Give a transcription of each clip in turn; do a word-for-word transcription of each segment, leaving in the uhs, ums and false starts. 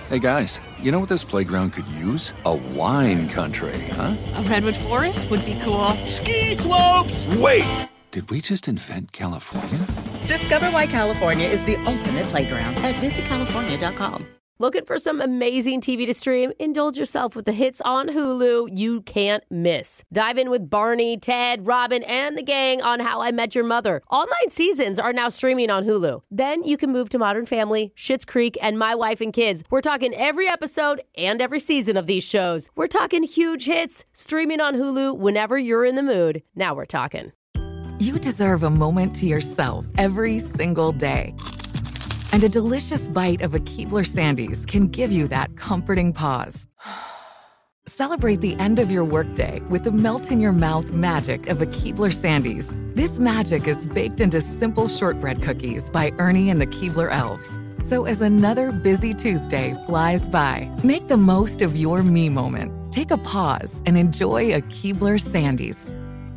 Hey guys, you know what this playground could use? A wine country, huh? A redwood forest would be cool. Ski slopes! Wait! Did we just invent California? Discover why California is the ultimate playground at visit california dot com. Looking for some amazing T V to stream? Indulge yourself with the hits on Hulu you can't miss. Dive in with Barney, Ted, Robin, and the gang on How I Met Your Mother. All nine seasons are now streaming on Hulu. Then you can move to Modern Family, Schitt's Creek, and My Wife and Kids. We're talking every episode and every season of these shows. We're talking huge hits, streaming on Hulu whenever you're in the mood. Now we're talking. You deserve a moment to yourself every single day. And a delicious bite of a Keebler Sandies can give you that comforting pause. Celebrate the end of your workday with the melt-in-your-mouth magic of a Keebler Sandies. This magic is baked into simple shortbread cookies by Ernie and the Keebler Elves. So as another busy Tuesday flies by, make the most of your me moment. Take a pause and enjoy a Keebler Sandies.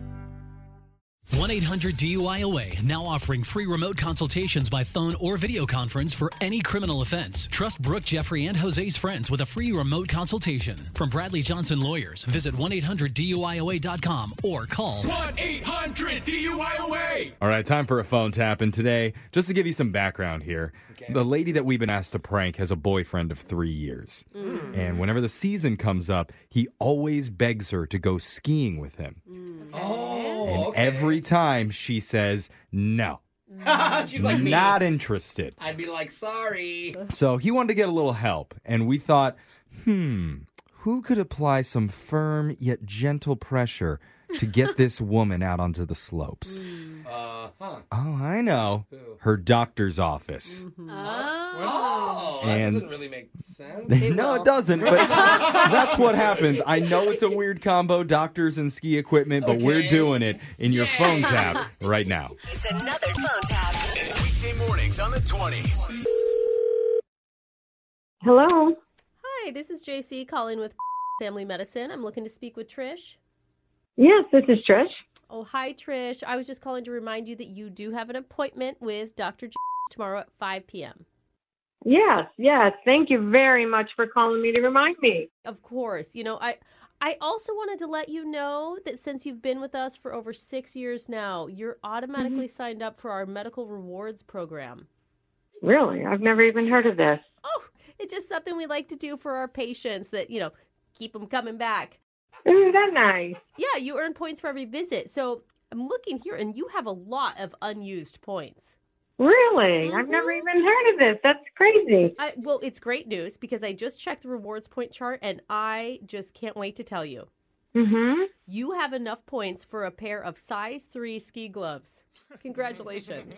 one eight hundred D U I O A now offering free remote consultations by phone or video conference for any criminal offense. Trust Brooke, Jeffrey, and Jose's friends with a free remote consultation. From Bradley Johnson Lawyers, visit one eight hundred D U I O A dot com or call one eight hundred D U I O A. All right, time for a phone tap. And today, just to give you some background here, okay. The lady that we've been asked to prank has a boyfriend of three years. Mm. And whenever the season comes up, he always begs her to go skiing with him. Mm. Oh, And okay. every time she says no. She's like me. Not interested. I'd be like, sorry. So he wanted to get a little help, and we thought, hmm, who could apply some firm yet gentle pressure to get this woman out onto the slopes? Uh, huh. Oh, I know. Who? Her doctor's office. Mm-hmm. Oh, that And- doesn't really make sense. No, it doesn't, but that's what happens. I know it's a weird combo, doctors and ski equipment, but we're Okay. doing it in your phone tap right now. It's another phone tap. Weekday mornings on the twenties. Hello. Hi, this is J C calling with Family Medicine. I'm looking to speak with Trish. Yes, this is Trish. Oh, hi, Trish. I was just calling to remind you that you do have an appointment with Doctor J tomorrow at five p.m. Yes, yes. Thank you very much for calling me to remind me. Of course. You know, I I also wanted to let you know that since you've been with us for over six years now, you're automatically mm-hmm. signed up for our medical rewards program. Really? I've never even heard of this. Oh, it's just something we like to do for our patients that, you know, keep them coming back. Isn't that nice? Yeah, you earn points for every visit. So I'm looking here, and you have a lot of unused points. Really? Mm-hmm. I've never even heard of this. That's crazy. I, well, it's great news because I just checked the rewards point chart, and I just can't wait to tell you. Mm-hmm. You have enough points for a pair of size three ski gloves. Congratulations.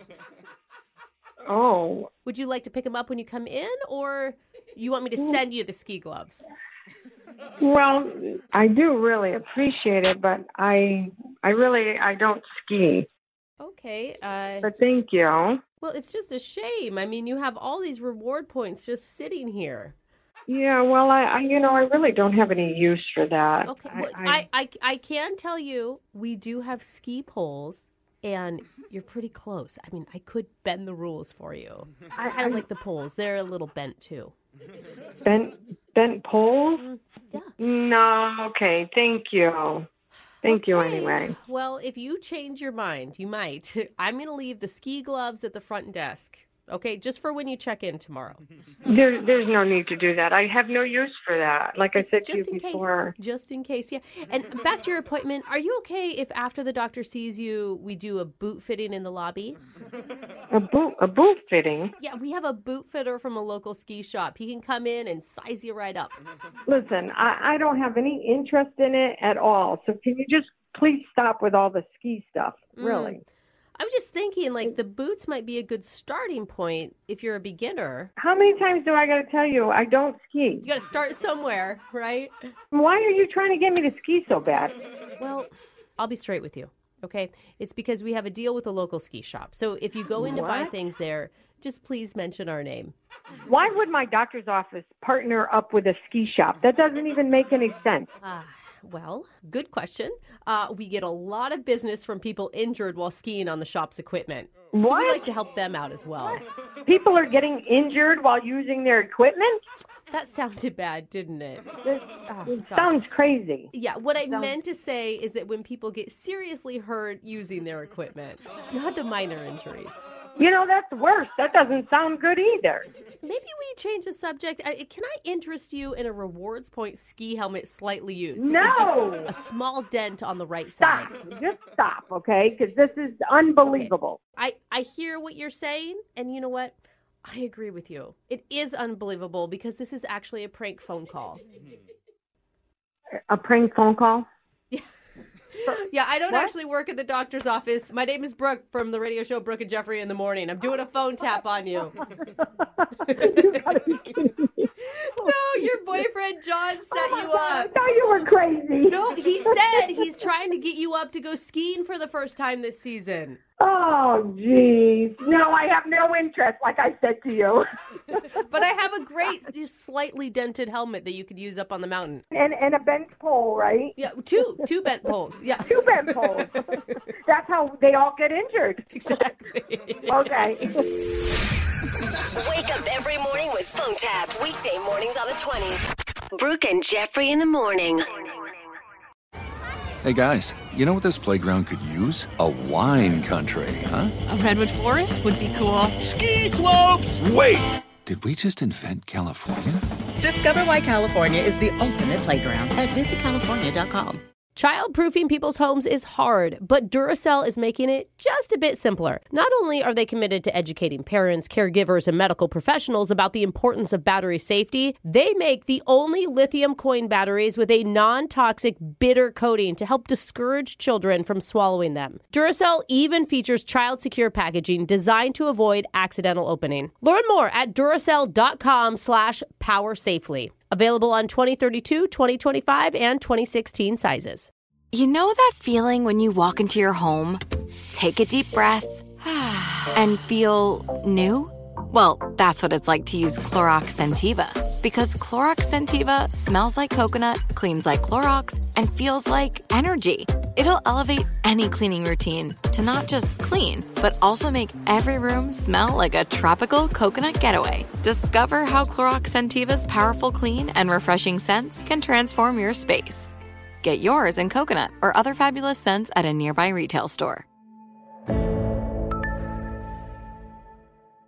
Oh. Would you like to pick them up when you come in, or you want me to send you the ski gloves? Well, I do really appreciate it, but I I really, I don't ski. Okay. Uh, but thank you. Well, it's just a shame. I mean, you have all these reward points just sitting here. Yeah, well, I, I you know, I really don't have any use for that. Okay. I, Well, I, I, I, I can tell you we do have ski poles, and you're pretty close. I mean, I could bend the rules for you. I kind of like the poles. They're a little bent, too. Bent, bent poles? Mm, yeah. No, okay, thank you. Thank you Okay. anyway. Well, if you change your mind, you might. I'm going to leave the ski gloves at the front desk. Okay, just for when you check in tomorrow. There, there's no need to do that. I have no use for that. Like Just, I said to just you in before. case. Just in case, yeah. And back to your appointment, are you okay if after the doctor sees you, we do a boot fitting in the lobby? A boot, a boot fitting? Yeah, we have a boot fitter from a local ski shop. He can come in and size you right up. Listen, I, I don't have any interest in it at all. So can you just please stop with all the ski stuff? Really? Mm. I was just thinking, like, the boots might be a good starting point if you're a beginner. How many times do I got to tell you I don't ski? You got to start somewhere, right? Why are you trying to get me to ski so bad? Well, I'll be straight with you, okay? It's because we have a deal with a local ski shop. So if you go in to buy What? things there, just please mention our name. Why would my doctor's office partner up with a ski shop? That doesn't even make any sense. Ah, well, good question. Uh, we get a lot of business from people injured while skiing on the shop's equipment. So we What? like to help them out as well. People are getting injured while using their equipment? That sounded bad, didn't it? It, Oh, it gosh. sounds crazy. Yeah, what I Sounds- meant to say is that when people get seriously hurt using their equipment, not the minor injuries. You know, that's worse. That doesn't sound good either. Maybe we change the subject. I, can I interest you in a rewards point ski helmet slightly used? No! It's just a small dent on the right side. Stop. Just stop, okay? Because this is unbelievable. I, I hear what you're saying, and you know what? I agree with you. It is unbelievable because this is actually a prank phone call. A prank phone call? Yeah, I don't What? actually work at the doctor's office. My name is Brooke from the radio show Brooke and Jeffrey in the Morning. I'm doing a phone tap on you. You gotta be kidding me. No, your boyfriend John set Oh my you God, up. I thought you were crazy. No, he said he's trying to get you up to go skiing for the first time this season. Oh, geez. No, I have no interest, like I said to you. But I have a great, just slightly dented helmet that you could use up on the mountain. And and a bench pole, right? Yeah, two two bent poles. Yeah, Two bench poles. That's how they all get injured. exactly. Okay. Wake up every morning with phone taps. Weekday mornings on the twenties. Brooke and Jeffrey in the morning. Hey guys, you know what this playground could use? A wine country, huh? A redwood forest would be cool. Ski slopes! Wait! Did we just invent California? Discover why California is the ultimate playground at visit california dot com. Childproofing people's homes is hard, but Duracell is making it just a bit simpler. Not only are they committed to educating parents, caregivers, and medical professionals about the importance of battery safety, they make the only lithium coin batteries with a non-toxic bitter coating to help discourage children from swallowing them. Duracell even features child-secure packaging designed to avoid accidental opening. Learn more at Duracell.com slash power safely. Available on twenty thirty-two, twenty twenty-five, and twenty sixteen sizes. You know that feeling when you walk into your home, take a deep breath, and feel new? Well, that's what it's like to use Clorox Scentiva. Because Clorox Scentiva smells like coconut, cleans like Clorox, and feels like energy. It'll elevate any cleaning routine to not just clean, but also make every room smell like a tropical coconut getaway. Discover how Clorox Scentiva's powerful clean and refreshing scents can transform your space. Get yours in coconut or other fabulous scents at a nearby retail store.